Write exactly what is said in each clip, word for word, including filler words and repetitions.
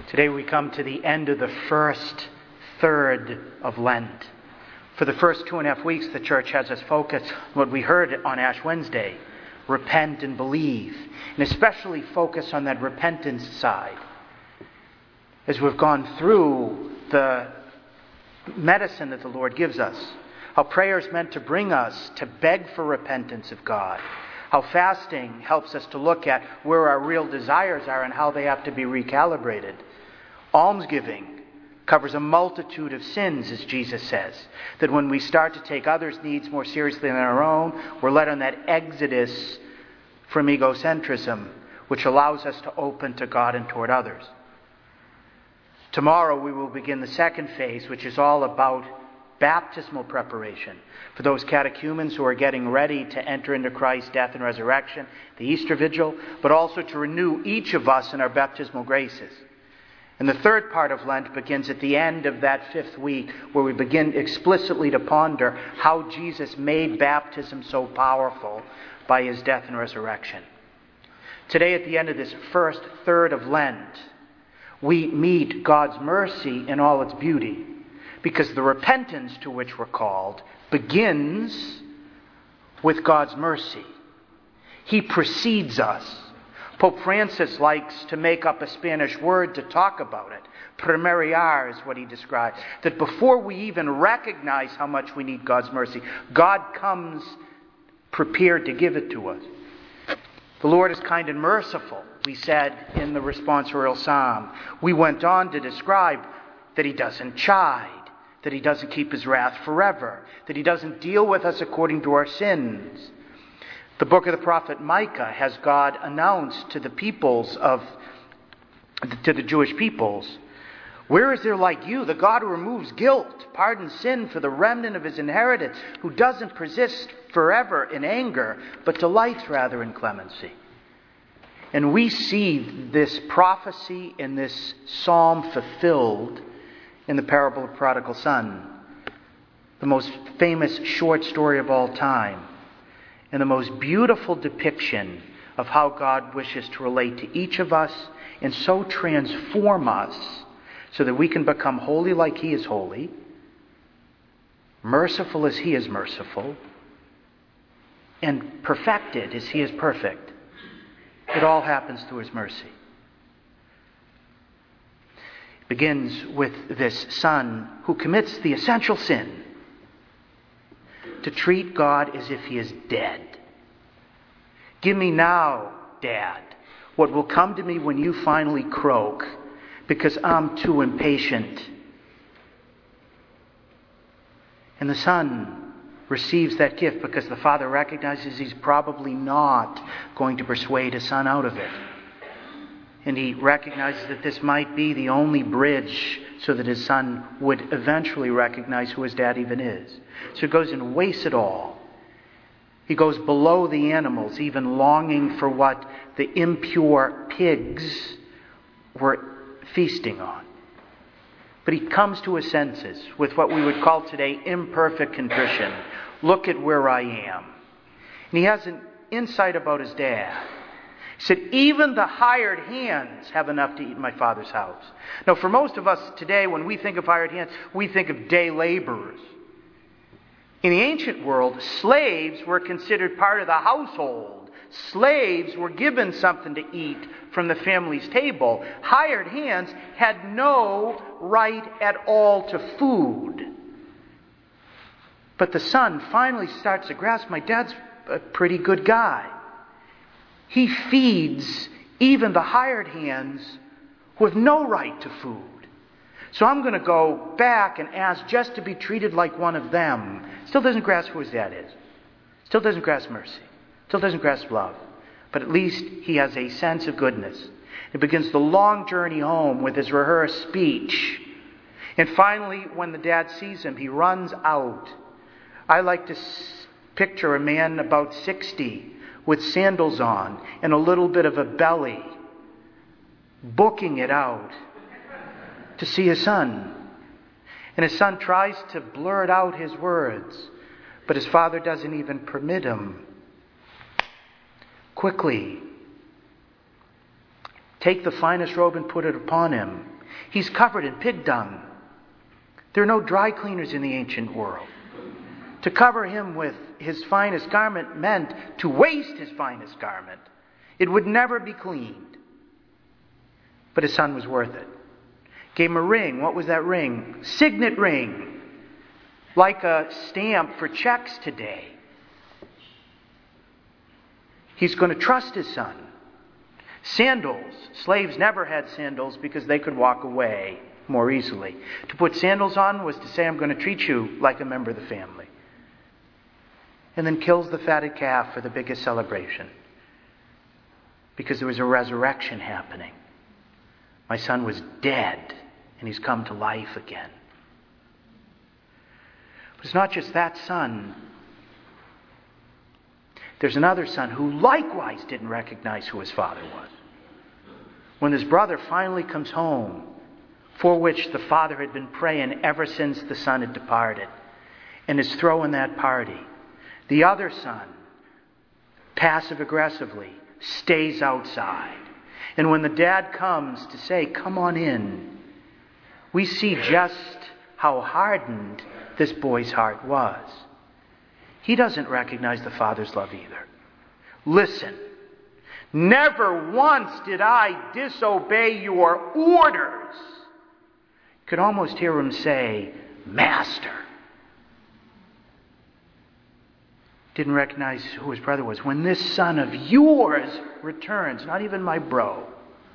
Today we come to the end of the first third of Lent. For the first two and a half weeks, the church has us focus on what we heard on Ash Wednesday, repent and believe, and especially focus on that repentance side. As we've gone through the medicine that the Lord gives us, how prayer is meant to bring us to beg for repentance of God, how fasting helps us to look at where our real desires are and how they have to be recalibrated. Almsgiving covers a multitude of sins, as Jesus says, that when we start to take others' needs more seriously than our own, we're led on that exodus from egocentrism, which allows us to open to God and toward others. Tomorrow we will begin the second phase, which is all about baptismal preparation for those catechumens who are getting ready to enter into Christ's death and resurrection, the Easter Vigil, but also to renew each of us in our baptismal graces. And the third part of Lent begins at the end of that fifth week, where we begin explicitly to ponder how Jesus made baptism so powerful by his death and resurrection. Today, at the end of this first third of Lent, we meet God's mercy in all its beauty, because the repentance to which we're called begins with God's mercy. He precedes us. Pope Francis likes to make up a Spanish word to talk about it. Primeriar is what he describes. That before we even recognize how much we need God's mercy, God comes prepared to give it to us. The Lord is kind and merciful, we said in the responsorial psalm. We went on to describe that he doesn't chide, that he doesn't keep his wrath forever, that he doesn't deal with us according to our sins. The book of the prophet Micah has God announced to the peoples of, to the Jewish peoples, where is there like you, the God who removes guilt, pardons sin for the remnant of his inheritance, who doesn't persist forever in anger, but delights rather in clemency? And we see this prophecy in this psalm fulfilled in the parable of the prodigal son, the most famous short story of all time, and the most beautiful depiction of how God wishes to relate to each of us and so transform us so that we can become holy like he is holy, merciful as he is merciful, and perfected as he is perfect. It all happens through his mercy. It begins with this son who commits the essential sin to treat God as if he is dead. Give me now, Dad, what will come to me when you finally croak, because I'm too impatient. And the son receives that gift because the father recognizes he's probably not going to persuade his son out of it. And he recognizes that this might be the only bridge so that his son would eventually recognize who his dad even is. So he goes and wastes it all. He goes below the animals, even longing for what the impure pigs were feasting on. But he comes to his senses with what we would call today imperfect contrition. Look at where I am. And he has an insight about his dad. He said, even the hired hands have enough to eat in my father's house. Now, for most of us today, when we think of hired hands, we think of day laborers. In the ancient world, slaves were considered part of the household. Slaves were given something to eat from the family's table. Hired hands had no right at all to food. But the son finally starts to grasp, my dad's a pretty good guy. He feeds even the hired hands who have no right to food. So I'm going to go back and ask just to be treated like one of them. Still doesn't grasp who his dad is. Still doesn't grasp mercy. Still doesn't grasp love. But at least he has a sense of goodness. It begins the long journey home with his rehearsed speech. And finally, when the dad sees him, he runs out. I like to s- picture a man about sixty with sandals on and a little bit of a belly, booking it out to see his son. And his son tries to blurt out his words, but his father doesn't even permit him. Quickly, take the finest robe and put it upon him. He's covered in pig dung. There are no dry cleaners in the ancient world. To cover him with his finest garment meant to waste his finest garment. It would never be cleaned. But his son was worth it. Gave him a ring. What was that ring? Signet ring. Like a stamp for checks today. He's going to trust his son. Sandals. Slaves never had sandals because they could walk away more easily. To put sandals on was to say, I'm going to treat you like a member of the family. And then kills the fatted calf for the biggest celebration. Because there was a resurrection happening. My son was dead, and he's come to life again. But it's not just that son. There's another son who likewise didn't recognize who his father was. When his brother finally comes home, for which the father had been praying ever since the son had departed, and is throwing that party, the other son, passive-aggressively, stays outside. And when the dad comes to say, come on in, we see just how hardened this boy's heart was. He doesn't recognize the father's love either. Listen, never once did I disobey your orders. You could almost hear him say, Master. Didn't recognize who his brother was. When this son of yours returns, not even my bro,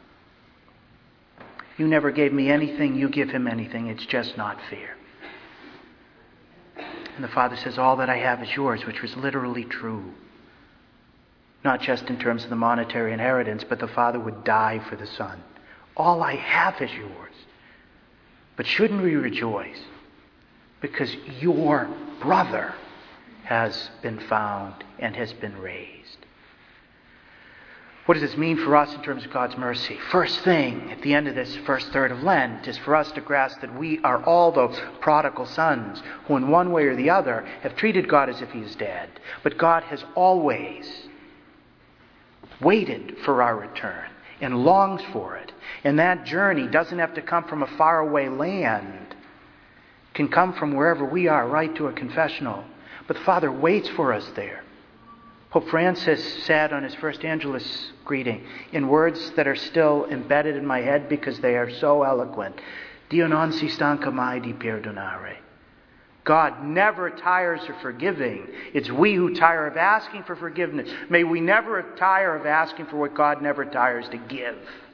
you never gave me anything, you give him anything. It's just not fair. And the father says, all that I have is yours, which was literally true. Not just in terms of the monetary inheritance, but the father would die for the son. All I have is yours. But shouldn't we rejoice? Because your brother has been found and has been raised. What does this mean for us in terms of God's mercy? First thing, at the end of this first third of Lent, is for us to grasp that we are all those prodigal sons who in one way or the other have treated God as if he is dead. But God has always waited for our return and longs for it. And that journey doesn't have to come from a faraway land. It can come from wherever we are, right to a confessional. But the Father waits for us there. Pope Francis said on his first Angelus greeting, in words that are still embedded in my head because they are so eloquent, Dio non si stanca mai di perdonare. God never tires of forgiving. It's we who tire of asking for forgiveness. May we never tire of asking for what God never tires to give.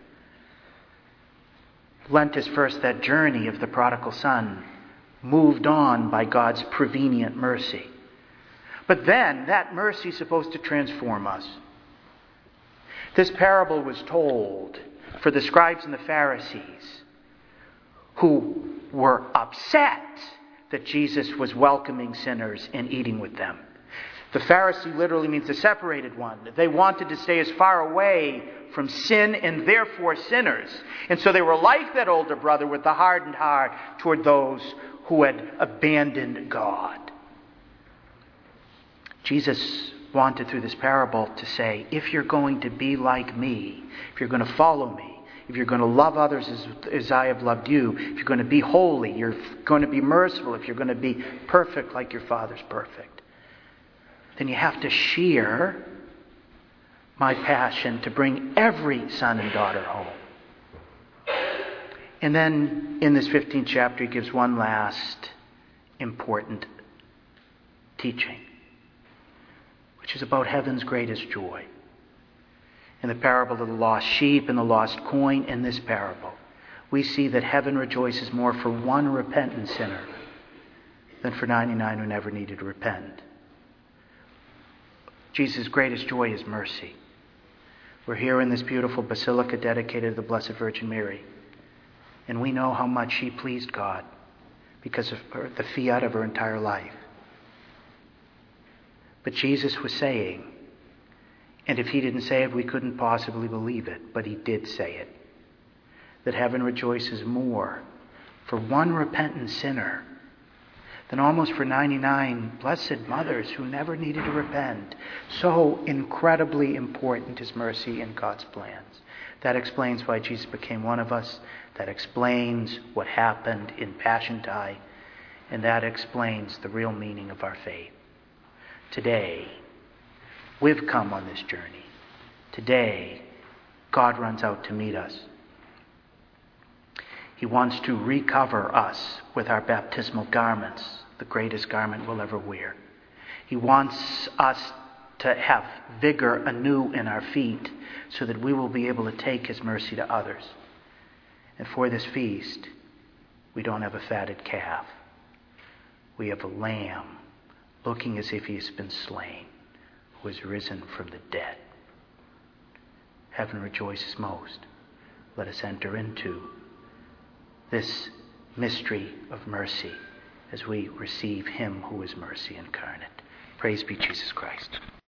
Lent is first that journey of the prodigal son, moved on by God's prevenient mercy. But then, that mercy is supposed to transform us. This parable was told for the scribes and the Pharisees who were upset that Jesus was welcoming sinners and eating with them. The Pharisee literally means the separated one. They wanted to stay as far away from sin and therefore sinners. And so they were like that older brother with the hardened heart toward those who had abandoned God. Jesus wanted through this parable to say, if you're going to be like me, if you're going to follow me, if you're going to love others as, as I have loved you, if you're going to be holy, you're going to be merciful, if you're going to be perfect like your Father's perfect, then you have to share my passion to bring every son and daughter home. And then in this fifteenth chapter, he gives one last important teaching, which is about heaven's greatest joy. In the parable of the lost sheep and the lost coin, in this parable, we see that heaven rejoices more for one repentant sinner than for ninety-nine who never needed to repent. Jesus' greatest joy is mercy. We're here in this beautiful basilica dedicated to the Blessed Virgin Mary, and we know how much she pleased God because of her, the fiat of her entire life. But Jesus was saying, and if he didn't say it, we couldn't possibly believe it, but he did say it, that heaven rejoices more for one repentant sinner than almost for ninety-nine blessed mothers who never needed to repent. So incredibly important is mercy in God's plans. That explains why Jesus became one of us. That explains what happened in Passiontide. And that explains the real meaning of our faith. Today, we've come on this journey. Today, God runs out to meet us. He wants to recover us with our baptismal garments, the greatest garment we'll ever wear. He wants us to have vigor anew in our feet so that we will be able to take his mercy to others. And for this feast, we don't have a fatted calf. We have a lamb looking as if he has been slain, who has risen from the dead. Heaven rejoices most. Let us enter into this mystery of mercy as we receive him who is mercy incarnate. Praise be Jesus Christ.